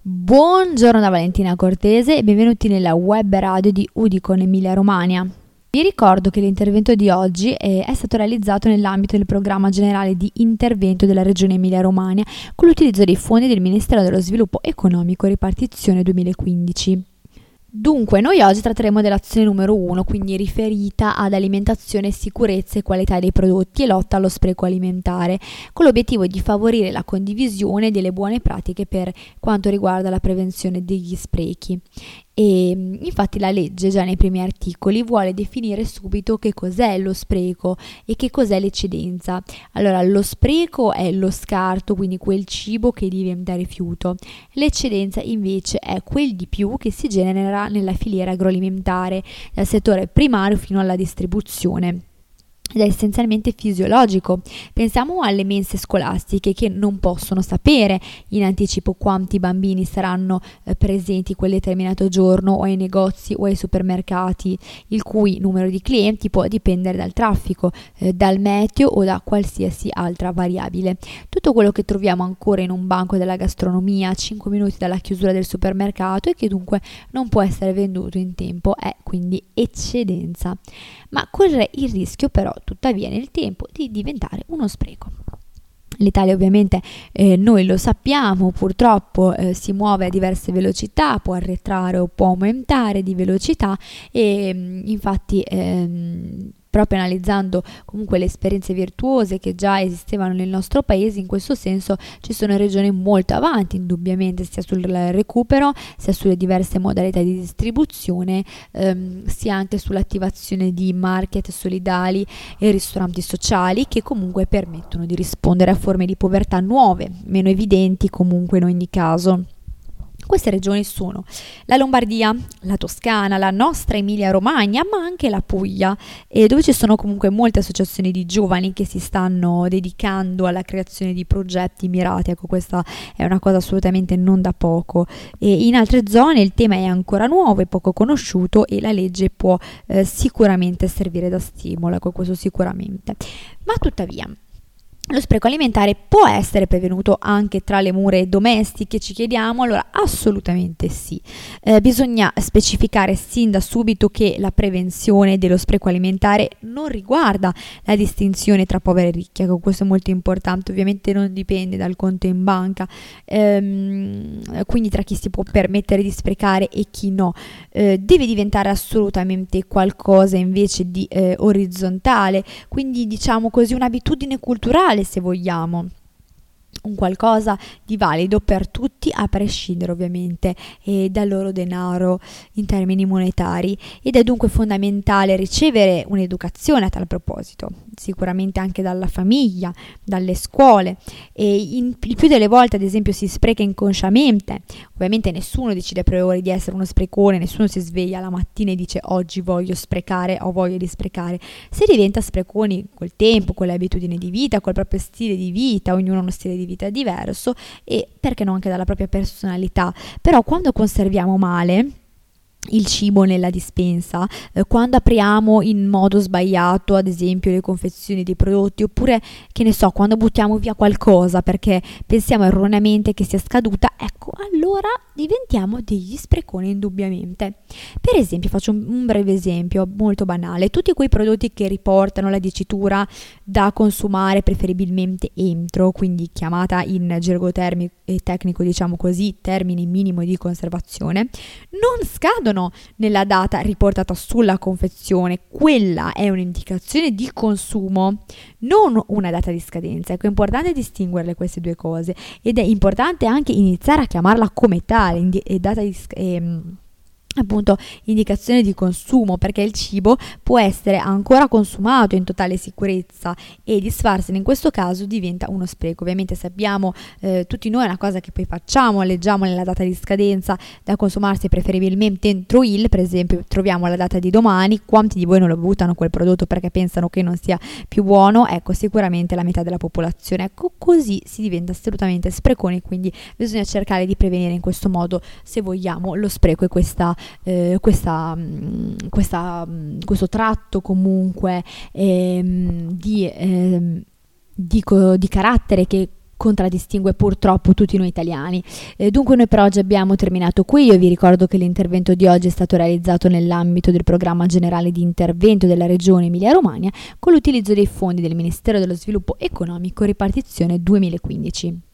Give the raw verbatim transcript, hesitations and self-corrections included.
Buongiorno da Valentina Cortese e benvenuti nella web radio di Udicon Emilia Romagna. Vi ricordo che l'intervento di oggi è, è stato realizzato nell'ambito del programma generale di intervento della Regione Emilia Romagna con l'utilizzo dei fondi del Ministero dello Sviluppo Economico Ripartizione duemilaquindici. Dunque, noi oggi tratteremo dell'azione numero uno, quindi riferita ad alimentazione, sicurezza e qualità dei prodotti e lotta allo spreco alimentare, con l'obiettivo di favorire la condivisione delle buone pratiche per quanto riguarda la prevenzione degli sprechi. E infatti la legge già nei primi articoli vuole definire subito che cos'è lo spreco e che cos'è l'eccedenza. Allora, lo spreco è lo scarto, quindi quel cibo che diventa rifiuto. L'eccedenza invece è quel di più che si genera nella filiera agroalimentare, dal settore primario fino alla distribuzione. Ed è essenzialmente fisiologico. Pensiamo alle mense scolastiche che non possono sapere in anticipo quanti bambini saranno eh, presenti quel determinato giorno o ai negozi o ai supermercati, il cui numero di clienti può dipendere dal traffico, eh, dal meteo o da qualsiasi altra variabile. Tutto quello che troviamo ancora in un banco della gastronomia a cinque minuti dalla chiusura del supermercato e che dunque non può essere venduto in tempo è quindi eccedenza, ma corre il rischio però tuttavia nel tempo di diventare uno spreco. L'Italia ovviamente eh, noi lo sappiamo, purtroppo eh, si muove a diverse velocità, può arretrare o può aumentare di velocità e mh, infatti ehm, proprio analizzando comunque le esperienze virtuose che già esistevano nel nostro paese, in questo senso ci sono regioni molto avanti indubbiamente sia sul recupero sia sulle diverse modalità di distribuzione, ehm, sia anche sull'attivazione di market solidali e ristoranti sociali che comunque permettono di rispondere a forme di povertà nuove, meno evidenti comunque in ogni caso. Queste regioni sono la Lombardia, la Toscana, la nostra Emilia Romagna, ma anche la Puglia, e dove ci sono comunque molte associazioni di giovani che si stanno dedicando alla creazione di progetti mirati. Ecco, questa è una cosa assolutamente non da poco. E in altre zone il tema è ancora nuovo e poco conosciuto e la legge può eh, sicuramente servire da stimolo, ecco, questo sicuramente. Ma tuttavia, lo spreco alimentare può essere prevenuto anche tra le mura domestiche, ci chiediamo? Allora, assolutamente sì. Eh, bisogna specificare sin da subito che la prevenzione dello spreco alimentare non riguarda la distinzione tra poveri e ricchi, ecco, questo è molto importante, ovviamente non dipende dal conto in banca, ehm, quindi tra chi si può permettere di sprecare e chi no. Eh, deve diventare assolutamente qualcosa invece di eh, orizzontale, quindi diciamo così un'abitudine culturale se vogliamo, un qualcosa di valido per tutti a prescindere ovviamente eh, dal loro denaro in termini monetari, ed è dunque fondamentale ricevere un'educazione a tal proposito, sicuramente anche dalla famiglia, dalle scuole, e in, il più delle volte ad esempio si spreca inconsciamente. Ovviamente nessuno decide a priori di essere uno sprecone, nessuno si sveglia la mattina e dice oggi voglio sprecare o voglio di sprecare. Si diventa spreconi col tempo, con le abitudini di vita, col proprio stile di vita, ognuno ha uno stile di vita diverso e perché no anche dalla propria personalità. Però quando conserviamo male il cibo nella dispensa, eh, quando apriamo in modo sbagliato ad esempio le confezioni dei prodotti, oppure che ne so, quando buttiamo via qualcosa perché pensiamo erroneamente che sia scaduta, ecco, allora diventiamo degli spreconi indubbiamente. Per esempio, faccio un, un breve esempio molto banale: tutti quei prodotti che riportano la dicitura da consumare preferibilmente entro, quindi chiamata in gergo termico e tecnico diciamo così termine minimo di conservazione, non scadono nella data riportata sulla confezione. Quella è un'indicazione di consumo, non una data di scadenza. Ecco, è importante distinguerle queste due cose ed è importante anche iniziare a chiamarla come tale, indi- data di sc- ehm, appunto indicazione di consumo, perché il cibo può essere ancora consumato in totale sicurezza e disfarsene in questo caso diventa uno spreco. Ovviamente sappiamo eh, tutti noi, è una cosa che poi facciamo, leggiamo nella data di scadenza da consumarsi preferibilmente entro il, per esempio troviamo la data di domani, quanti di voi non lo buttano quel prodotto perché pensano che non sia più buono? Ecco, sicuramente la metà della popolazione. Ecco, così si diventa assolutamente spreconi, quindi bisogna cercare di prevenire in questo modo, se vogliamo, lo spreco e questa Eh, questa, questa, questo tratto comunque ehm, di, ehm, di, di carattere che contraddistingue purtroppo tutti noi italiani. Eh, dunque noi per oggi abbiamo terminato qui. Io vi ricordo che l'intervento di oggi è stato realizzato nell'ambito del programma generale di intervento della Regione Emilia-Romagna con l'utilizzo dei fondi del Ministero dello Sviluppo Economico ripartizione duemilaquindici.